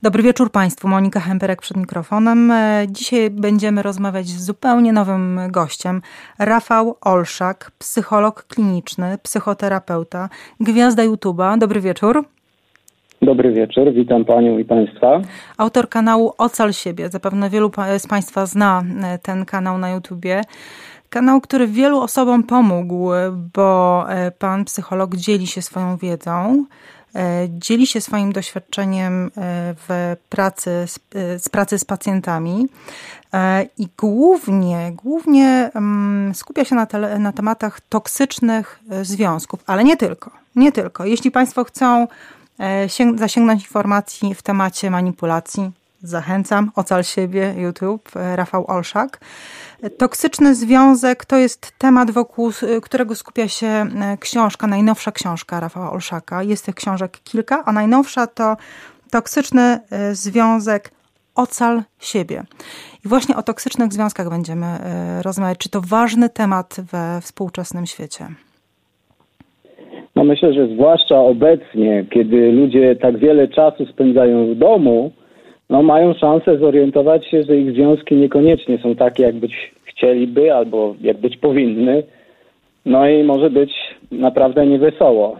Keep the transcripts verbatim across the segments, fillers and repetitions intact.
Dobry wieczór Państwu, Monika Hemperek przed mikrofonem. Dzisiaj będziemy rozmawiać z zupełnie nowym gościem. Rafał Olszak, psycholog kliniczny, psychoterapeuta, gwiazda YouTube'a. Dobry wieczór. Dobry wieczór, witam Panią i Państwa. Autor kanału Ocal siebie. Zapewne wielu z Państwa zna ten kanał na YouTubie. Kanał, który wielu osobom pomógł, bo pan psycholog dzieli się swoją wiedzą, dzieli się swoim doświadczeniem w pracy, z pracy z pacjentami i głównie, głównie skupia się na, te, na tematach toksycznych związków, ale nie tylko, nie tylko. Jeśli Państwo chcą sięg- zasięgnąć informacji w temacie manipulacji, zachęcam, Ocal siebie, YouTube, Rafał Olszak. Toksyczny związek to jest temat, wokół którego skupia się książka, najnowsza książka Rafała Olszaka. Jest tych książek kilka, a najnowsza to Toksyczny związek Ocal siebie. I właśnie o toksycznych związkach będziemy rozmawiać. Czy to ważny temat we współczesnym świecie? No myślę, że zwłaszcza obecnie, kiedy ludzie tak wiele czasu spędzają w domu, no mają szansę zorientować się, że ich związki niekoniecznie są takie, jak być chcieliby, albo jak być powinny. No i może być naprawdę niewesoło.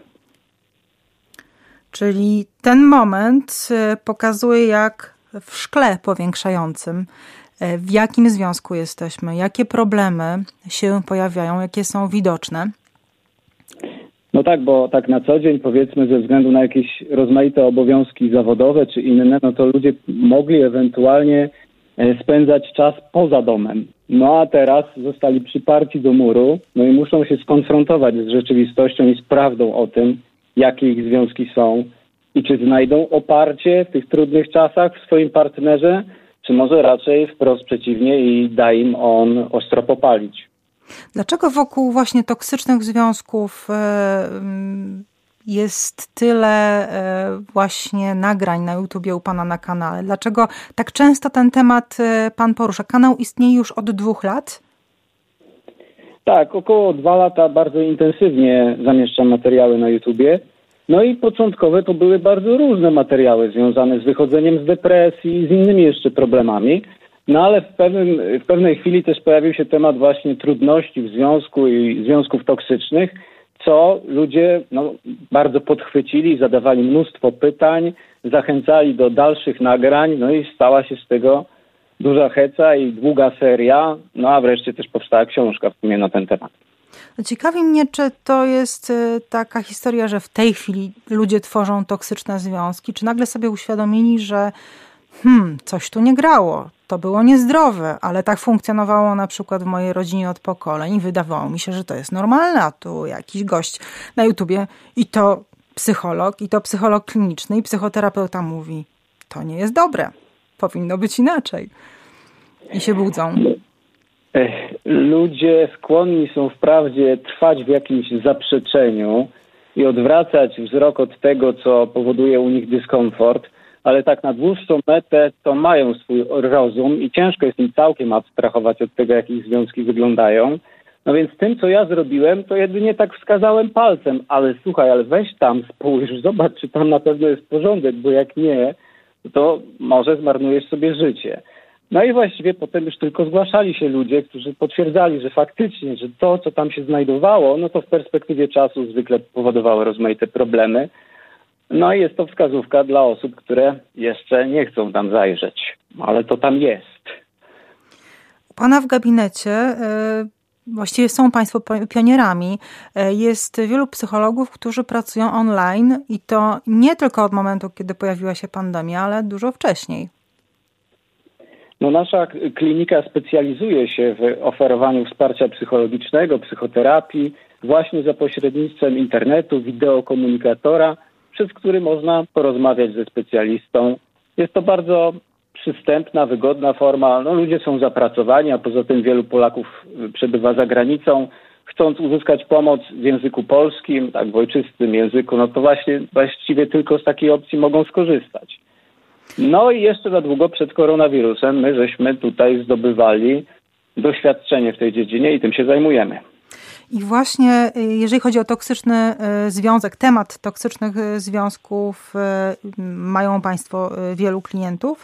Czyli ten moment pokazuje, jak w szkle powiększającym, w jakim związku jesteśmy, jakie problemy się pojawiają, jakie są widoczne. No tak, bo tak na co dzień, powiedzmy, ze względu na jakieś rozmaite obowiązki zawodowe czy inne, no to ludzie mogli ewentualnie spędzać czas poza domem. No a teraz zostali przyparci do muru, no i muszą się skonfrontować z rzeczywistością i z prawdą o tym, jakie ich związki są i czy znajdą oparcie w tych trudnych czasach w swoim partnerze, czy może raczej wprost przeciwnie i da im on ostro popalić. Dlaczego wokół właśnie toksycznych związków jest tyle właśnie nagrań na YouTubie u Pana na kanale? Dlaczego tak często ten temat Pan porusza? Kanał istnieje już od dwóch lat? Tak, około dwa lata bardzo intensywnie zamieszczam materiały na YouTubie. No i początkowe to były bardzo różne materiały związane z wychodzeniem z depresji i z innymi jeszcze problemami. No ale w, pewnym, w pewnej chwili też pojawił się temat właśnie trudności w związku i związków toksycznych, co ludzie no, bardzo podchwycili, zadawali mnóstwo pytań, zachęcali do dalszych nagrań, no i stała się z tego duża heca i długa seria, no a wreszcie też powstała książka w sumie na ten temat. Ciekawi mnie, czy to jest taka historia, że w tej chwili ludzie tworzą toksyczne związki, czy nagle sobie uświadomili, że hmm, coś tu nie grało. To było niezdrowe, ale tak funkcjonowało na przykład w mojej rodzinie od pokoleń i wydawało mi się, że to jest normalne, a tu jakiś gość na YouTubie i to psycholog, i to psycholog kliniczny i psychoterapeuta mówi, to nie jest dobre, powinno być inaczej. I się budzą. Ludzie skłonni są wprawdzie trwać w jakimś zaprzeczeniu i odwracać wzrok od tego, co powoduje u nich dyskomfort, ale tak na dłuższą metę to mają swój rozum i ciężko jest im całkiem abstrahować od tego, jak ich związki wyglądają. No więc tym, co ja zrobiłem, to jedynie tak wskazałem palcem, ale słuchaj, ale weź tam, spójrz, zobacz, czy tam na pewno jest porządek, bo jak nie, to może zmarnujesz sobie życie. No i właściwie potem już tylko zgłaszali się ludzie, którzy potwierdzali, że faktycznie, że to, co tam się znajdowało, no to w perspektywie czasu zwykle powodowało rozmaite problemy. No i jest to wskazówka dla osób, które jeszcze nie chcą tam zajrzeć, ale to tam jest. U Pana w gabinecie, właściwie są Państwo pionierami, jest wielu psychologów, którzy pracują online i to nie tylko od momentu, kiedy pojawiła się pandemia, ale dużo wcześniej. No nasza klinika specjalizuje się w oferowaniu wsparcia psychologicznego, psychoterapii, właśnie za pośrednictwem internetu, wideokomunikatora, przez który można porozmawiać ze specjalistą. Jest to bardzo przystępna, wygodna forma. No, ludzie są zapracowani, a poza tym wielu Polaków przebywa za granicą. Chcąc uzyskać pomoc w języku polskim, tak w ojczystym języku, no to właśnie właściwie tylko z takiej opcji mogą skorzystać. No i jeszcze na długo przed koronawirusem my żeśmy tutaj zdobywali doświadczenie w tej dziedzinie i tym się zajmujemy. I właśnie jeżeli chodzi o toksyczny związek, temat toksycznych związków, mają Państwo wielu klientów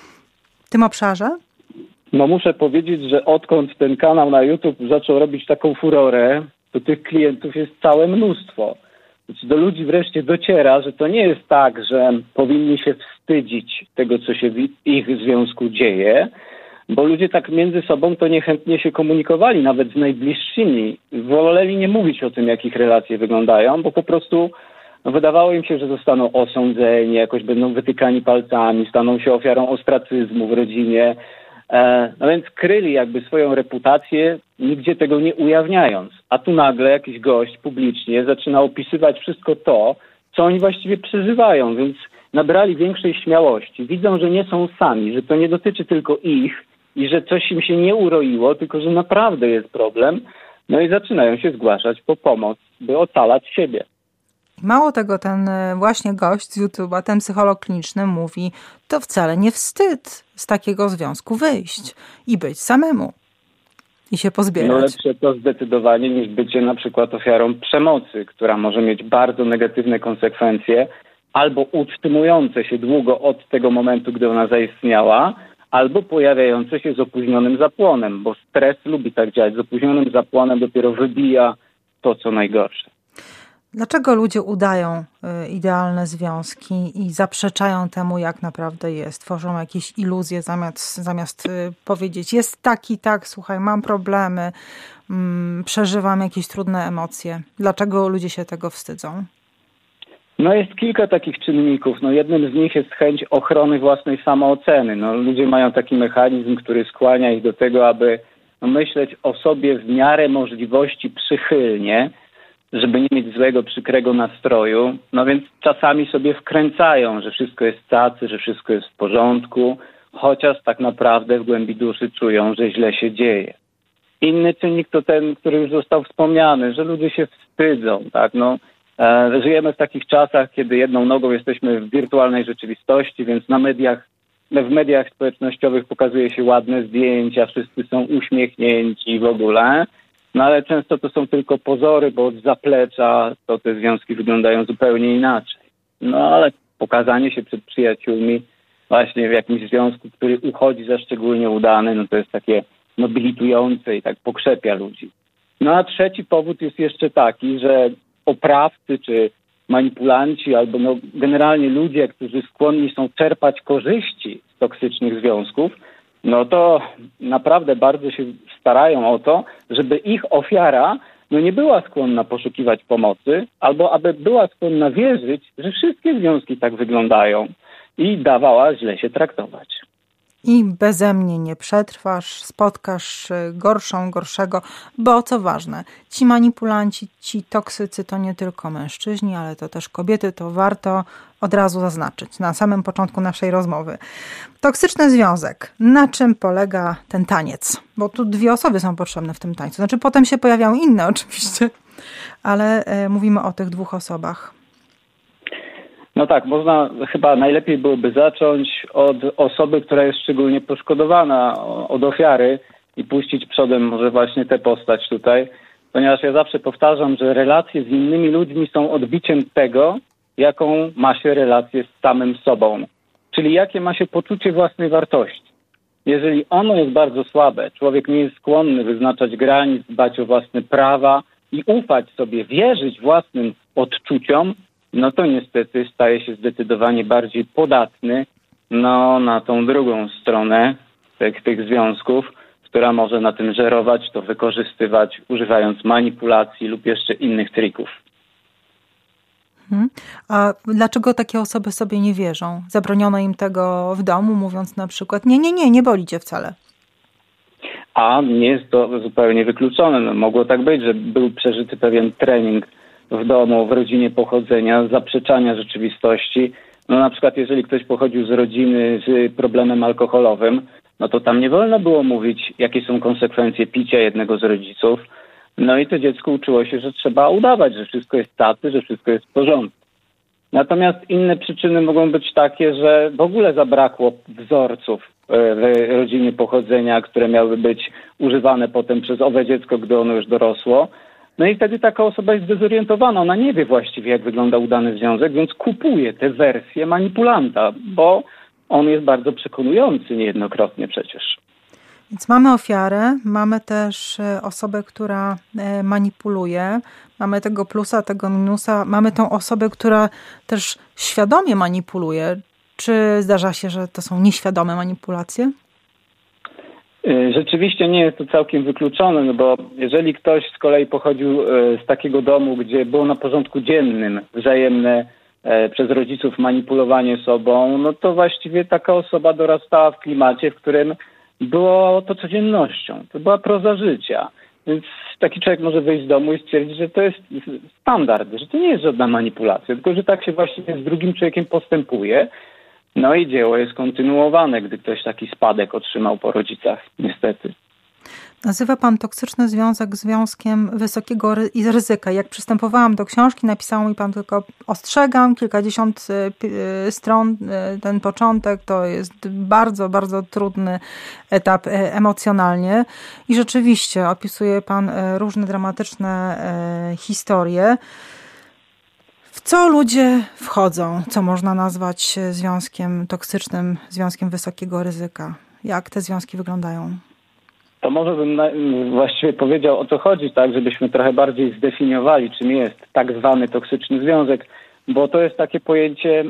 w tym obszarze? No muszę powiedzieć, że odkąd ten kanał na YouTube zaczął robić taką furorę, to tych klientów jest całe mnóstwo. Do ludzi wreszcie dociera, że to nie jest tak, że powinni się wstydzić tego, co się w ich związku dzieje, bo ludzie tak między sobą to niechętnie się komunikowali, nawet z najbliższymi. Woleli nie mówić o tym, jak ich relacje wyglądają, bo po prostu wydawało im się, że zostaną osądzeni, jakoś będą wytykani palcami, staną się ofiarą ostracyzmu w rodzinie. No więc kryli jakby swoją reputację, nigdzie tego nie ujawniając. A tu nagle jakiś gość publicznie zaczyna opisywać wszystko to, co oni właściwie przeżywają, więc nabrali większej śmiałości. Widzą, że nie są sami, że to nie dotyczy tylko ich i że coś im się nie uroiło, tylko że naprawdę jest problem. No i zaczynają się zgłaszać po pomoc, by ocalać siebie. Mało tego, ten właśnie gość z YouTube'a, ten psycholog kliniczny mówi, to wcale nie wstyd z takiego związku wyjść i być samemu i się pozbierać. No lepsze to zdecydowanie niż bycie na przykład ofiarą przemocy, która może mieć bardzo negatywne konsekwencje, albo utrzymujące się długo od tego momentu, gdy ona zaistniała, albo pojawiające się z opóźnionym zapłonem, bo stres lubi tak działać. Z opóźnionym zapłonem dopiero wybija to, co najgorsze. Dlaczego ludzie udają idealne związki i zaprzeczają temu, jak naprawdę jest? Tworzą jakieś iluzje zamiast, zamiast powiedzieć, jest tak i tak, słuchaj, mam problemy, mm, przeżywam jakieś trudne emocje. Dlaczego ludzie się tego wstydzą? No jest kilka takich czynników. No jednym z nich jest chęć ochrony własnej samooceny. No ludzie mają taki mechanizm, który skłania ich do tego, aby no, myśleć o sobie w miarę możliwości przychylnie, żeby nie mieć złego, przykrego nastroju. No więc czasami sobie wkręcają, że wszystko jest cacy, że wszystko jest w porządku, chociaż tak naprawdę w głębi duszy czują, że źle się dzieje. Inny czynnik to ten, który już został wspomniany, że ludzie się wstydzą, tak, no. E, żyjemy w takich czasach, kiedy jedną nogą jesteśmy w wirtualnej rzeczywistości, więc na mediach, w mediach społecznościowych pokazuje się ładne zdjęcia, wszyscy są uśmiechnięci w ogóle. No ale często to są tylko pozory, bo od zaplecza to te związki wyglądają zupełnie inaczej. No ale pokazanie się przed przyjaciółmi właśnie w jakimś związku, który uchodzi za szczególnie udany, no to jest takie nobilitujące i tak pokrzepia ludzi. No a trzeci powód jest jeszcze taki, że oprawcy czy manipulanci albo no generalnie ludzie, którzy skłonni są czerpać korzyści z toksycznych związków, no to naprawdę bardzo się starają o to, żeby ich ofiara no nie była skłonna poszukiwać pomocy, albo aby była skłonna wierzyć, że wszystkie związki tak wyglądają i dawała źle się traktować. I beze mnie nie przetrwasz, spotkasz gorszą, gorszego, bo co ważne, ci manipulanci, ci toksycy to nie tylko mężczyźni, ale to też kobiety, to warto od razu zaznaczyć na samym początku naszej rozmowy. Toksyczny związek. Na czym polega ten taniec? Bo tu dwie osoby są potrzebne w tym tańcu. Znaczy potem się pojawiają inne oczywiście, ale e, mówimy o tych dwóch osobach. No tak, można chyba najlepiej byłoby zacząć od osoby, która jest szczególnie poszkodowana, od ofiary i puścić przodem może właśnie tę postać tutaj, ponieważ ja zawsze powtarzam, że relacje z innymi ludźmi są odbiciem tego, jaką ma się relację z samym sobą, czyli jakie ma się poczucie własnej wartości. Jeżeli ono jest bardzo słabe, człowiek nie jest skłonny wyznaczać granic, dbać o własne prawa i ufać sobie, wierzyć własnym odczuciom, no to niestety staje się zdecydowanie bardziej podatny no, na tą drugą stronę tych, tych związków, która może na tym żerować, to wykorzystywać, używając manipulacji lub jeszcze innych trików. Hmm. A dlaczego takie osoby sobie nie wierzą? Zabroniono im tego w domu, mówiąc na przykład, nie, nie, nie, nie boli cię wcale. A nie jest to zupełnie wykluczone. No, mogło tak być, że był przeżyty pewien trening w domu, w rodzinie pochodzenia, zaprzeczania rzeczywistości. No na przykład jeżeli ktoś pochodził z rodziny z problemem alkoholowym, no to tam nie wolno było mówić, jakie są konsekwencje picia jednego z rodziców. No i to dziecko uczyło się, że trzeba udawać, że wszystko jest tacy, że wszystko jest w porządku. Natomiast inne przyczyny mogą być takie, że w ogóle zabrakło wzorców w rodzinie pochodzenia, które miały być używane potem przez owe dziecko, gdy ono już dorosło. No i wtedy taka osoba jest zdezorientowana, ona nie wie właściwie, jak wygląda udany związek, więc kupuje tę wersję manipulanta, bo on jest bardzo przekonujący niejednokrotnie przecież. Więc mamy ofiarę, mamy też osobę, która manipuluje, mamy tego plusa, tego minusa, mamy tą osobę, która też świadomie manipuluje. Czy zdarza się, że to są nieświadome manipulacje? Rzeczywiście nie jest to całkiem wykluczone, no bo jeżeli ktoś z kolei pochodził z takiego domu, gdzie było na porządku dziennym wzajemne przez rodziców manipulowanie sobą, no to właściwie taka osoba dorastała w klimacie, w którym było to codziennością. To była proza życia. Więc taki człowiek może wyjść z domu i stwierdzić, że to jest standard, że to nie jest żadna manipulacja, tylko że tak się właściwie z drugim człowiekiem postępuje. No i dzieło jest kontynuowane, gdy ktoś taki spadek otrzymał po rodzicach, niestety. Nazywa pan toksyczny związek związkiem wysokiego ryzyka. Jak przystępowałam do książki, napisał mi pan tylko ostrzegam, kilkadziesiąt stron, ten początek to jest bardzo, bardzo trudny etap emocjonalnie i rzeczywiście opisuje pan różne dramatyczne historie. W co ludzie wchodzą, co można nazwać związkiem toksycznym, związkiem wysokiego ryzyka? Jak te związki wyglądają? To może bym na, właściwie powiedział, o co chodzi, tak, żebyśmy trochę bardziej zdefiniowali, czym jest tak zwany toksyczny związek, bo to jest takie pojęcie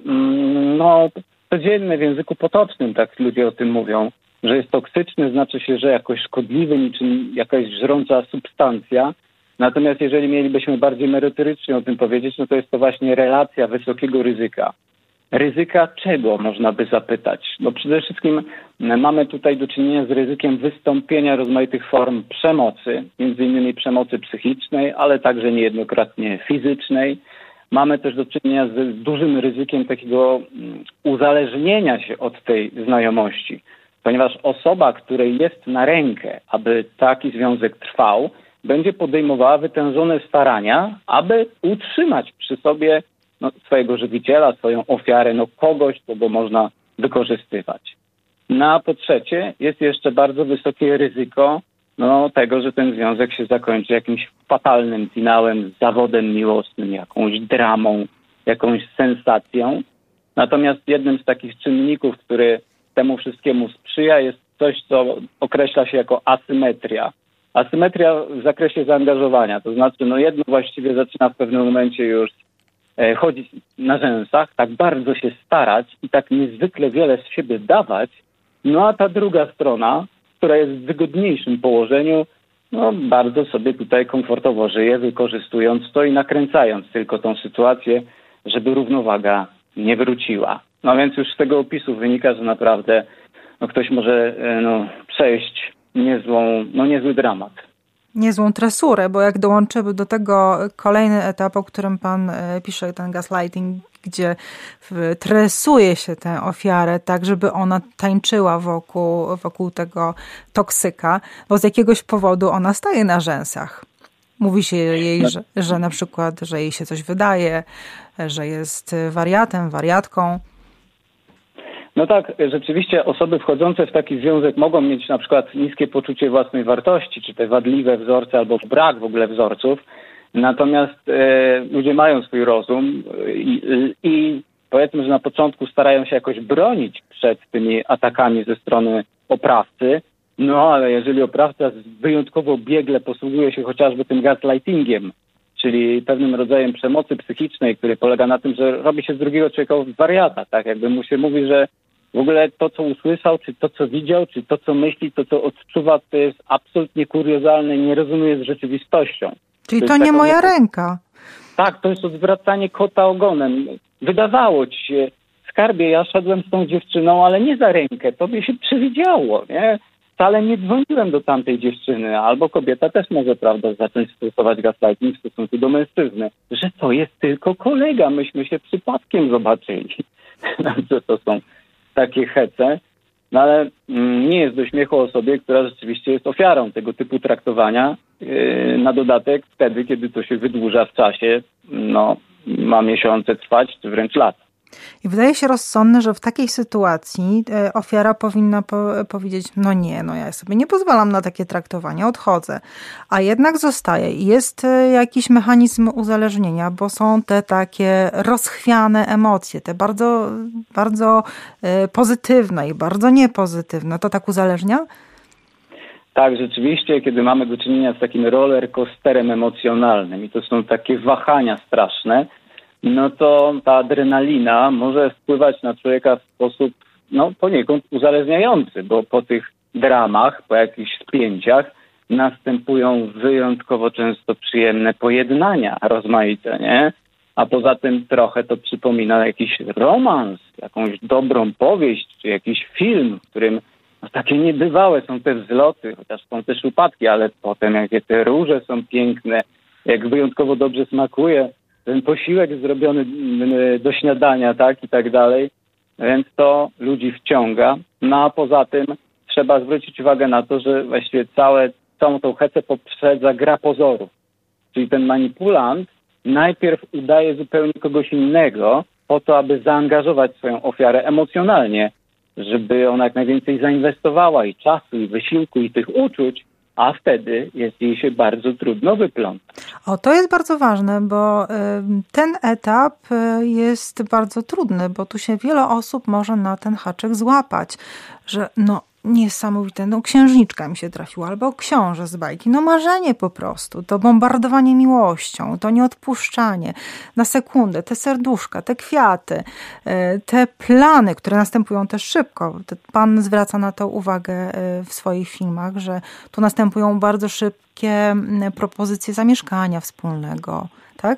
no, codzienne w języku potocznym, tak ludzie o tym mówią, że jest toksyczny, znaczy się, że jakoś szkodliwy, niczym jakaś żrąca substancja. Natomiast jeżeli mielibyśmy bardziej merytorycznie o tym powiedzieć, no to jest to właśnie relacja wysokiego ryzyka. Ryzyka czego, można by zapytać? No przede wszystkim mamy tutaj do czynienia z ryzykiem wystąpienia rozmaitych form przemocy, między innymi przemocy psychicznej, ale także niejednokrotnie fizycznej. Mamy też do czynienia z dużym ryzykiem takiego uzależnienia się od tej znajomości, ponieważ osoba, której jest na rękę, aby taki związek trwał, będzie podejmowała wytężone starania, aby utrzymać przy sobie no, swojego żywiciela, swoją ofiarę, no kogoś, kogo można wykorzystywać. No a po trzecie jest jeszcze bardzo wysokie ryzyko no, tego, że ten związek się zakończy jakimś fatalnym finałem, zawodem miłosnym, jakąś dramą, jakąś sensacją. Natomiast jednym z takich czynników, który temu wszystkiemu sprzyja, jest coś, co określa się jako asymetria. Asymetria w zakresie zaangażowania, to znaczy no jedno właściwie zaczyna w pewnym momencie już e, chodzić na rzęsach, tak bardzo się starać i tak niezwykle wiele z siebie dawać, no a ta druga strona, która jest w wygodniejszym położeniu, no bardzo sobie tutaj komfortowo żyje, wykorzystując to i nakręcając tylko tą sytuację, żeby równowaga nie wróciła. No więc już z tego opisu wynika, że naprawdę no, ktoś może e, no, przejść niezłą, no niezły dramat. Niezłą tresurę, bo jak dołączymy do tego kolejny etap, o którym pan pisze, ten gaslighting, gdzie tresuje się tę ofiarę tak, żeby ona tańczyła wokół, wokół tego toksyka, bo z jakiegoś powodu ona staje na rzęsach. Mówi się jej, że, że na przykład, że jej się coś wydaje, że jest wariatem, wariatką. No tak, rzeczywiście osoby wchodzące w taki związek mogą mieć na przykład niskie poczucie własnej wartości, czy te wadliwe wzorce, albo brak w ogóle wzorców. Natomiast e, ludzie mają swój rozum i, i powiedzmy, że na początku starają się jakoś bronić przed tymi atakami ze strony oprawcy. No ale jeżeli oprawca wyjątkowo biegle posługuje się chociażby tym gaslightingiem, czyli pewnym rodzajem przemocy psychicznej, który polega na tym, że robi się z drugiego człowieka wariata, tak? Jakby mu się mówi, że w ogóle to, co usłyszał, czy to, co widział, czy to, co myśli, to, co odczuwa, to jest absolutnie kuriozalne i nie rezonuje z rzeczywistością. Czyli to, to nie taką... moja ręka. Tak, to jest odwracanie kota ogonem. Wydawało ci się, skarbie, ja szedłem z tą dziewczyną, ale nie za rękę, tobie się przewidziało, nie? Wcale nie dzwoniłem do tamtej dziewczyny, albo kobieta też może, prawda, zacząć stosować gaslighting w stosunku do mężczyzny, że to jest tylko kolega, myśmy się przypadkiem zobaczyli, że to są takie hece, no ale mm, nie jest do śmiechu osobie, która rzeczywiście jest ofiarą tego typu traktowania, yy, na dodatek wtedy, kiedy to się wydłuża w czasie, no ma miesiące trwać, czy wręcz lata. I wydaje się rozsądne, że w takiej sytuacji ofiara powinna po- powiedzieć, no nie, no ja sobie nie pozwalam na takie traktowanie, odchodzę. A jednak zostaje i jest jakiś mechanizm uzależnienia, bo są te takie rozchwiane emocje, te bardzo, bardzo pozytywne i bardzo niepozytywne. To tak uzależnia? Tak, rzeczywiście, kiedy mamy do czynienia z takim roller coasterem emocjonalnym i to są takie wahania straszne, no to ta adrenalina może wpływać na człowieka w sposób no, poniekąd uzależniający, bo po tych dramach, po jakichś spięciach następują wyjątkowo często przyjemne pojednania rozmaite, nie? A poza tym trochę to przypomina jakiś romans, jakąś dobrą powieść, czy jakiś film, w którym no, takie niebywałe są te wzloty, chociaż są też upadki, ale potem jakie te róże są piękne, jak wyjątkowo dobrze smakuje ten posiłek zrobiony do śniadania, tak, i tak dalej. Więc to ludzi wciąga. No a poza tym trzeba zwrócić uwagę na to, że właściwie całe, całą tą hecę poprzedza gra pozorów. Czyli ten manipulant najpierw udaje zupełnie kogoś innego po to, aby zaangażować swoją ofiarę emocjonalnie, żeby ona jak najwięcej zainwestowała i czasu, i wysiłku, i tych uczuć, a wtedy jest jej się bardzo trudno wyplątać. O, to jest bardzo ważne, bo ten etap jest bardzo trudny, bo tu się wiele osób może na ten haczyk złapać, że no niesamowite, no księżniczka mi się trafiła, albo książę z bajki, no marzenie po prostu, to bombardowanie miłością, to nieodpuszczanie na sekundę, te serduszka, te kwiaty, te plany, które następują też szybko. Pan zwraca na to uwagę w swoich filmach, że tu następują bardzo szybkie propozycje zamieszkania wspólnego, tak?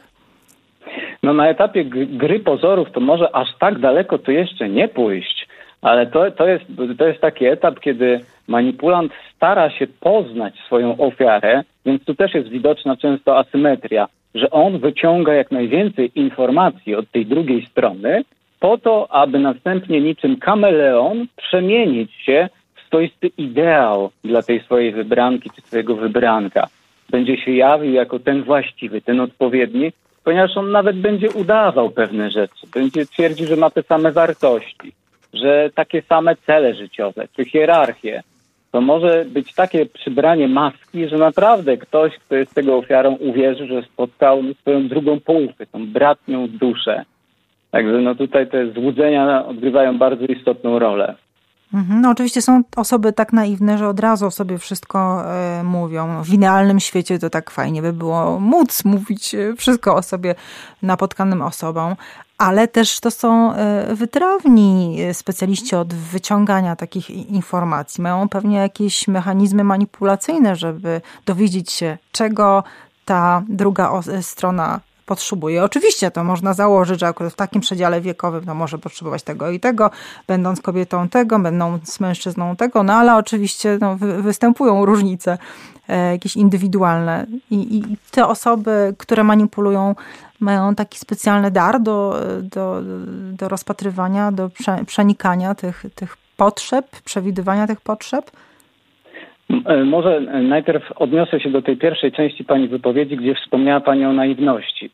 No na etapie gry pozorów to może aż tak daleko to jeszcze nie pójść, ale to, to, jest, to jest taki etap, kiedy manipulant stara się poznać swoją ofiarę, więc tu też jest widoczna często asymetria, że on wyciąga jak najwięcej informacji od tej drugiej strony po to, aby następnie niczym kameleon przemienić się w swoisty ideał dla tej swojej wybranki czy swojego wybranka. Będzie się jawił jako ten właściwy, ten odpowiedni, ponieważ on nawet będzie udawał pewne rzeczy, będzie twierdził, że ma te same wartości, że takie same cele życiowe, czy hierarchię. To może być takie przybranie maski, że naprawdę ktoś, kto jest tego ofiarą, uwierzy, że spotkał swoją drugą połówkę, tą bratnią duszę. Także no tutaj te złudzenia odgrywają bardzo istotną rolę. No oczywiście są osoby tak naiwne, że od razu o sobie wszystko e, mówią. No, w idealnym świecie to tak fajnie by było móc mówić wszystko o sobie napotkanym osobom, ale też to są wytrawni specjaliści od wyciągania takich informacji. Mają pewnie jakieś mechanizmy manipulacyjne, żeby dowiedzieć się, czego ta druga strona potrzebuje. Oczywiście to można założyć, że akurat w takim przedziale wiekowym no może potrzebować tego i tego, będąc kobietą tego, będąc mężczyzną tego, no ale oczywiście no, wy, występują różnice e, jakieś indywidualne I, i te osoby, które manipulują, mają taki specjalny dar do, do, do rozpatrywania, do prze, przenikania tych, tych potrzeb, przewidywania tych potrzeb. Może najpierw odniosę się do tej pierwszej części Pani wypowiedzi, gdzie wspomniała Pani o naiwności.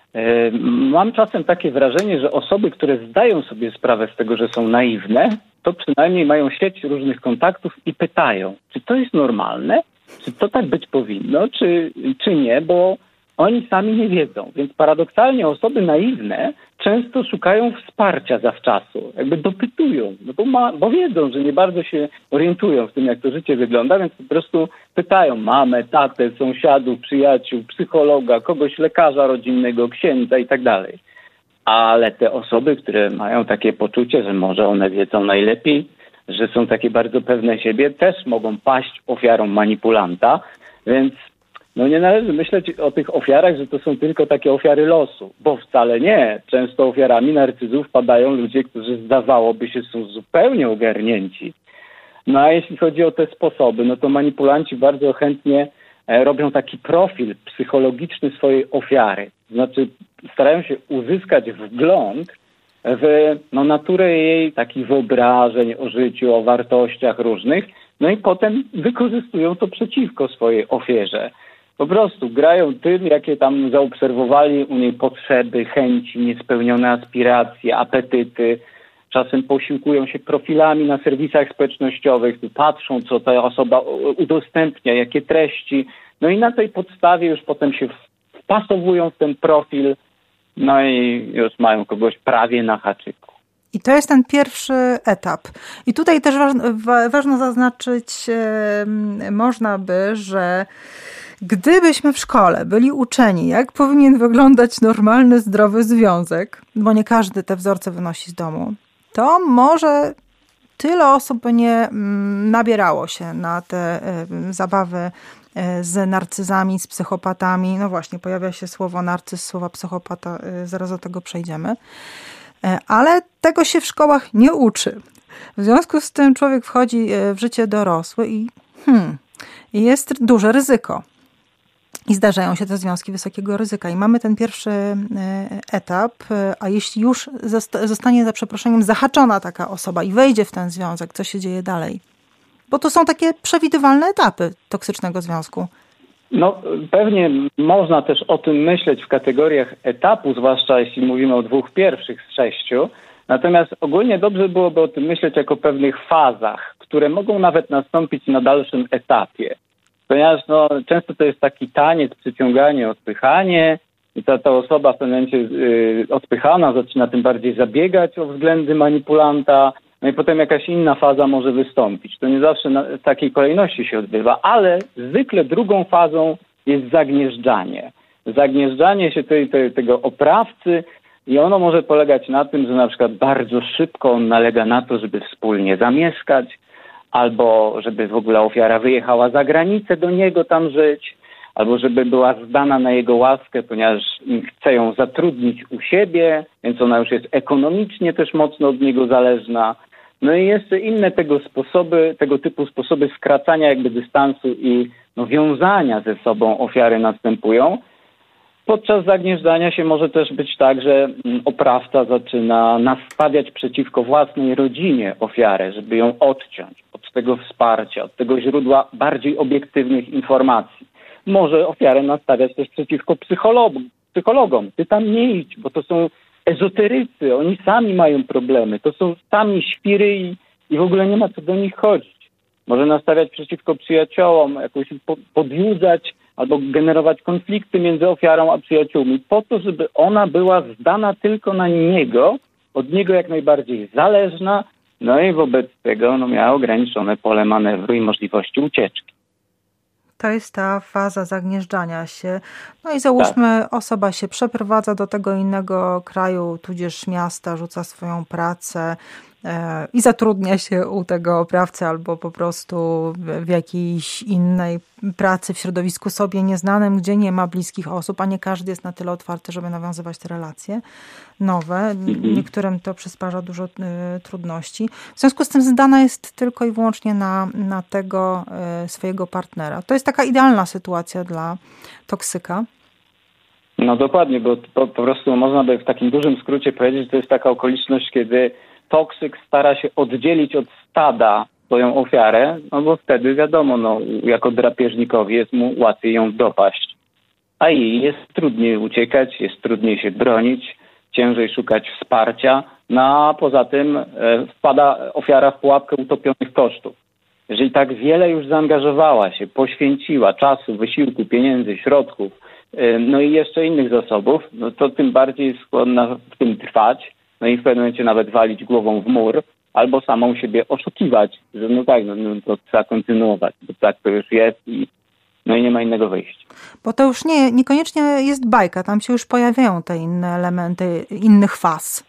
Mam czasem takie wrażenie, że osoby, które zdają sobie sprawę z tego, że są naiwne, to przynajmniej mają sieć różnych kontaktów i pytają, czy to jest normalne, czy to tak być powinno, czy, czy nie, bo oni sami nie wiedzą. Więc paradoksalnie osoby naiwne często szukają wsparcia zawczasu, jakby dopytują, no bo, ma, bo wiedzą, że nie bardzo się orientują w tym, jak to życie wygląda, więc po prostu pytają mamę, tatę, sąsiadów, przyjaciół, psychologa, kogoś lekarza rodzinnego, księdza i tak dalej. Ale te osoby, które mają takie poczucie, że może one wiedzą najlepiej, że są takie bardzo pewne siebie, też mogą paść ofiarą manipulanta, więc no nie należy myśleć o tych ofiarach, że to są tylko takie ofiary losu, bo wcale nie. Często ofiarami narcyzów padają ludzie, którzy zdawałoby się są zupełnie ogarnięci. No a jeśli chodzi o te sposoby, no to manipulanci bardzo chętnie robią taki profil psychologiczny swojej ofiary. Znaczy starają się uzyskać wgląd w no, naturę jej takich wyobrażeń o życiu, o wartościach różnych, no i potem wykorzystują to przeciwko swojej ofierze. Po prostu grają tym, jakie tam zaobserwowali u niej potrzeby, chęci, niespełnione aspiracje, apetyty. Czasem posiłkują się profilami na serwisach społecznościowych, patrzą, co ta osoba udostępnia, jakie treści. No i na tej podstawie już potem się wpasowują w ten profil, no i już mają kogoś prawie na haczyku. I to jest ten pierwszy etap. I tutaj też ważne, ważno zaznaczyć, e, można by, że gdybyśmy w szkole byli uczeni, jak powinien wyglądać normalny, zdrowy związek, bo nie każdy te wzorce wynosi z domu, to może tyle osób by nie nabierało się na te zabawy z narcyzami, z psychopatami. No właśnie, pojawia się słowo narcyz, słowa psychopata, zaraz do tego przejdziemy. Ale tego się w szkołach nie uczy. W związku z tym człowiek wchodzi w życie dorosłe i hmm, jest duże ryzyko. I zdarzają się te związki wysokiego ryzyka. I mamy ten pierwszy etap, a jeśli już zostanie za przeproszeniem zahaczona taka osoba i wejdzie w ten związek, co się dzieje dalej? Bo to są takie przewidywalne etapy toksycznego związku. No pewnie można też o tym myśleć w kategoriach etapu, zwłaszcza jeśli mówimy o dwóch pierwszych z sześciu. Natomiast ogólnie dobrze byłoby o tym myśleć jako o pewnych fazach, które mogą nawet nastąpić na dalszym etapie. Ponieważ no, często to jest taki taniec, przyciąganie, odpychanie i ta, ta osoba w pewnym momencie yy, odpychana zaczyna tym bardziej zabiegać o względy manipulanta, no i potem jakaś inna faza może wystąpić. To nie zawsze na, w takiej kolejności się odbywa, ale zwykle drugą fazą jest zagnieżdżanie. Zagnieżdżanie się tej, tej, tego oprawcy i ono może polegać na tym, że na przykład bardzo szybko on nalega na to, żeby wspólnie zamieszkać, albo żeby w ogóle ofiara wyjechała za granicę do niego tam żyć, albo żeby była zdana na jego łaskę, ponieważ chce ją zatrudnić u siebie, więc ona już jest ekonomicznie też mocno od niego zależna. No i jeszcze inne tego sposoby, tego typu sposoby skracania jakby dystansu i no, wiązania ze sobą ofiary następują. Podczas zagnieżdżania się może też być tak, że oprawca zaczyna nastawiać przeciwko własnej rodzinie ofiarę, żeby ją odciąć od tego wsparcia, od tego źródła bardziej obiektywnych informacji. Może ofiarę nastawiać też przeciwko psychologom. psychologom. Ty tam nie idź, bo to są ezoterycy, oni sami mają problemy, to są sami świry i, i w ogóle nie ma co do nich chodzić. Może nastawiać przeciwko przyjaciołom, jakoś podjudzać albo generować konflikty między ofiarą a przyjaciółmi po to, żeby ona była zdana tylko na niego, od niego jak najbardziej zależna, no i wobec tego no, miała ograniczone pole manewru i możliwości ucieczki. To jest ta faza zagnieżdżania się. No i załóżmy, tak. Osoba się przeprowadza do tego innego kraju, tudzież miasta, rzuca swoją pracę e, i zatrudnia się u tego oprawcy albo po prostu w, w jakiejś innej pracy w środowisku sobie nieznanym, gdzie nie ma bliskich osób, a nie każdy jest na tyle otwarty, żeby nawiązywać te relacje nowe. Mhm. Niektórym to przysparza dużo y, trudności. W związku z tym zdana jest tylko i wyłącznie na, na tego y, swojego partnera. To jest taka idealna sytuacja dla toksyka. No dokładnie, bo po, po prostu można by w takim dużym skrócie powiedzieć, że to jest taka okoliczność, kiedy toksyk stara się oddzielić od stada swoją ofiarę, no bo wtedy wiadomo, no jako drapieżnikowi jest mu łatwiej ją dopaść. A jej jest trudniej uciekać, jest trudniej się bronić, ciężej szukać wsparcia, no a poza tym e, wpada ofiara w pułapkę utopionych kosztów. Jeżeli tak wiele już zaangażowała się, poświęciła czasu, wysiłku, pieniędzy, środków, e, no i jeszcze innych zasobów, no to tym bardziej jest skłonna w tym trwać, no i w pewnym momencie nawet walić głową w mur, albo samą siebie oszukiwać, że no tak, no, no to trzeba kontynuować, bo tak to już jest i no i nie ma innego wyjścia. Bo to już nie, niekoniecznie jest bajka, tam się już pojawiają te inne elementy innych faz.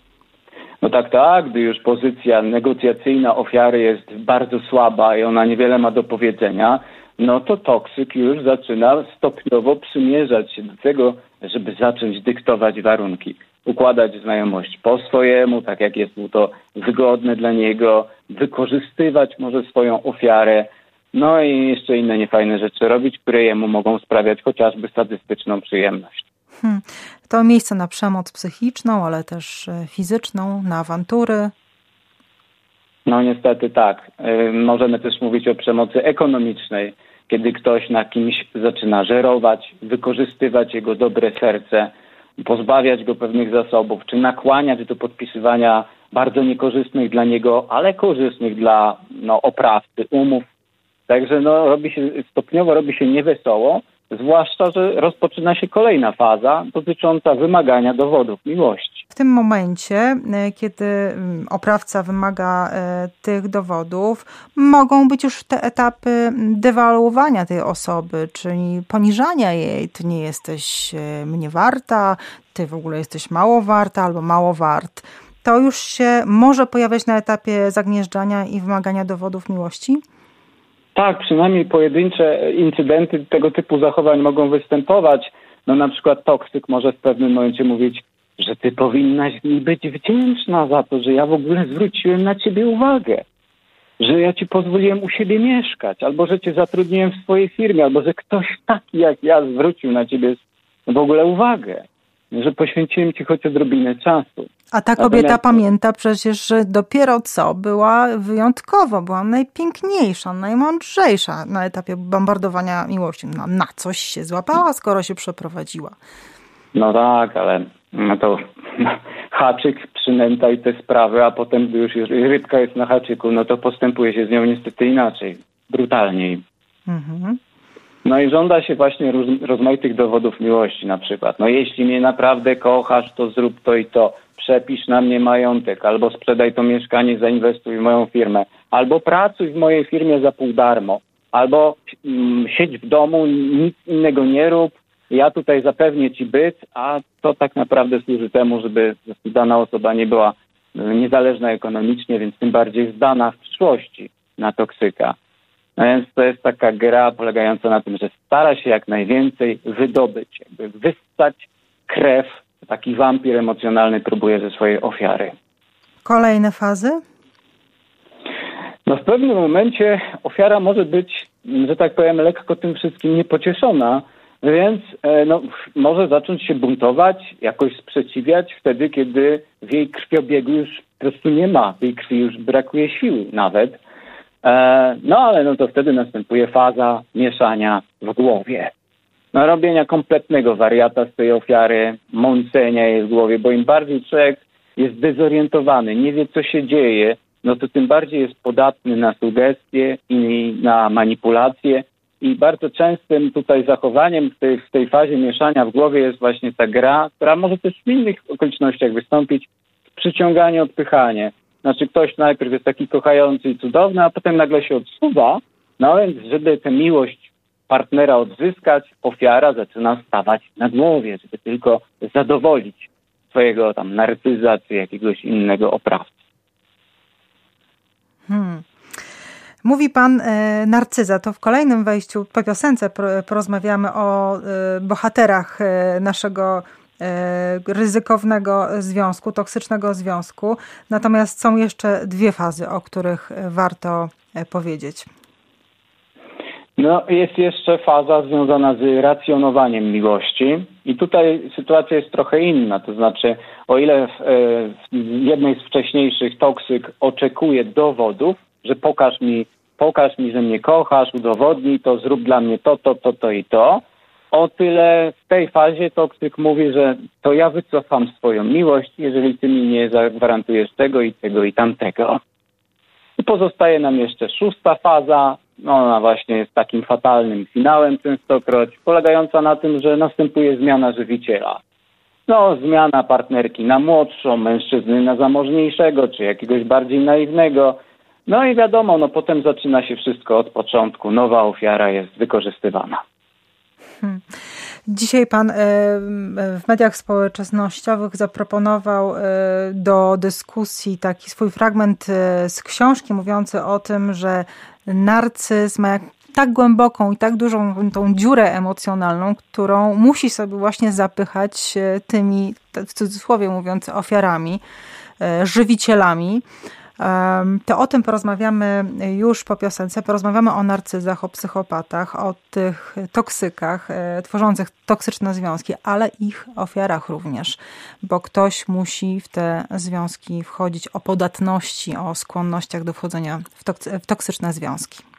No tak, tak, gdy już pozycja negocjacyjna ofiary jest bardzo słaba i ona niewiele ma do powiedzenia, no to toksyk już zaczyna stopniowo przymierzać się do tego, żeby zacząć dyktować warunki. Układać znajomość po swojemu, tak jak jest mu to wygodne dla niego, wykorzystywać może swoją ofiarę, no i jeszcze inne niefajne rzeczy robić, które jemu mogą sprawiać chociażby sadystyczną przyjemność. Hmm. To miejsce na przemoc psychiczną, ale też fizyczną, na awantury. No niestety tak. Możemy też mówić o przemocy ekonomicznej. kiedy ktoś na kimś zaczyna żerować, wykorzystywać jego dobre serce, pozbawiać go pewnych zasobów, czy nakłaniać do podpisywania bardzo niekorzystnych dla niego, ale korzystnych dla no, oprawcy umów. Także no, robi się, stopniowo robi się niewesoło, zwłaszcza że rozpoczyna się kolejna faza dotycząca wymagania dowodów miłości. W tym momencie, kiedy oprawca wymaga tych dowodów, mogą być już te etapy dewaluowania tej osoby, czyli poniżania jej. Ty nie jesteś mnie warta, ty w ogóle jesteś mało warta albo mało wart. To już się może pojawiać na etapie zagnieżdżania i wymagania dowodów miłości? Tak, przynajmniej pojedyncze incydenty tego typu zachowań mogą występować. No na przykład toksyk może w pewnym momencie mówić, że ty powinnaś mi być wdzięczna za to, że ja w ogóle zwróciłem na ciebie uwagę, że ja ci pozwoliłem u siebie mieszkać, albo że cię zatrudniłem w swojej firmie, albo że ktoś taki jak ja zwrócił na ciebie w ogóle uwagę, że poświęciłem ci choć odrobinę czasu. A ta kobieta Natomiast... pamięta przecież, że dopiero co była wyjątkowo, była najpiękniejsza, najmądrzejsza na etapie bombardowania miłością. No, na coś się złapała, skoro się przeprowadziła. No tak, ale no to haczyk przynęta i te sprawy, a potem gdy już rybka jest na haczyku, no to postępuje się z nią niestety inaczej, brutalniej. Mhm. No i żąda się właśnie roz, rozmaitych dowodów miłości na przykład. No jeśli mnie naprawdę kochasz, to zrób to i to. Przepisz na mnie majątek, albo sprzedaj to mieszkanie, zainwestuj w moją firmę, albo pracuj w mojej firmie za pół darmo, albo mm, siedź w domu, nic innego nie rób, ja tutaj zapewnię ci byt, a to tak naprawdę służy temu, żeby dana osoba nie była niezależna ekonomicznie, więc tym bardziej zdana w przyszłości na toksyka. No więc to jest taka gra polegająca na tym, że stara się jak najwięcej wydobyć, jakby wyssać krew. Taki wampir emocjonalny próbuje ze swojej ofiary. Kolejne fazy? No w pewnym momencie ofiara może być, że tak powiem, lekko tym wszystkim niepocieszona, więc no, może zacząć się buntować, jakoś sprzeciwiać wtedy, kiedy w jej krwiobiegu już po prostu nie ma, w jej krwi już brakuje sił nawet. No ale no to wtedy następuje faza mieszania w głowie. No, robienia kompletnego wariata z tej ofiary, mącenia jej w głowie, bo im bardziej człowiek jest dezorientowany, nie wie co się dzieje, no to tym bardziej jest podatny na sugestie i na manipulacje. I bardzo częstym tutaj zachowaniem w tej, w tej fazie mieszania w głowie jest właśnie ta gra, która może też w innych okolicznościach wystąpić, przyciąganie, odpychanie. Znaczy ktoś najpierw jest taki kochający i cudowny, a potem nagle się odsuwa, no więc żeby tę miłość partnera odzyskać, ofiara zaczyna stawać na głowie, żeby tylko zadowolić swojego tam narcyza czy jakiegoś innego oprawcy. Hmm. Mówi pan e, narcyza, to w kolejnym wejściu po piosence porozmawiamy o e, bohaterach e, naszego e, ryzykownego związku, toksycznego związku. Natomiast są jeszcze dwie fazy, o których warto e, powiedzieć. No, jest jeszcze faza związana z racjonowaniem miłości i tutaj sytuacja jest trochę inna, to znaczy o ile w, w jednej z wcześniejszych toksyk oczekuje dowodów, że pokaż mi, pokaż mi, że mnie kochasz, udowodnij to, zrób dla mnie to, to, to, to i to, o tyle w tej fazie toksyk mówi, że to ja wycofam swoją miłość, jeżeli ty mi nie zagwarantujesz tego i tego i tamtego. I pozostaje nam jeszcze szósta faza. No ona właśnie jest takim fatalnym finałem częstokroć, polegająca na tym, że następuje zmiana żywiciela. No, zmiana partnerki na młodszą, mężczyzny na zamożniejszego, czy jakiegoś bardziej naiwnego. No i wiadomo, no potem zaczyna się wszystko od początku. Nowa ofiara jest wykorzystywana. Hmm. Dzisiaj pan w mediach społecznościowych zaproponował do dyskusji taki swój fragment z książki mówiący o tym, że narcyzm ma tak głęboką i tak dużą tą dziurę emocjonalną, którą musi sobie właśnie zapychać tymi, w cudzysłowie mówiąc, ofiarami, żywicielami. To o tym porozmawiamy już po piosence. Porozmawiamy o narcyzach, o psychopatach, o tych toksykach tworzących toksyczne związki, ale ich ofiarach również, bo ktoś musi w te związki wchodzić, o podatności, o skłonnościach do wchodzenia w toksyczne związki.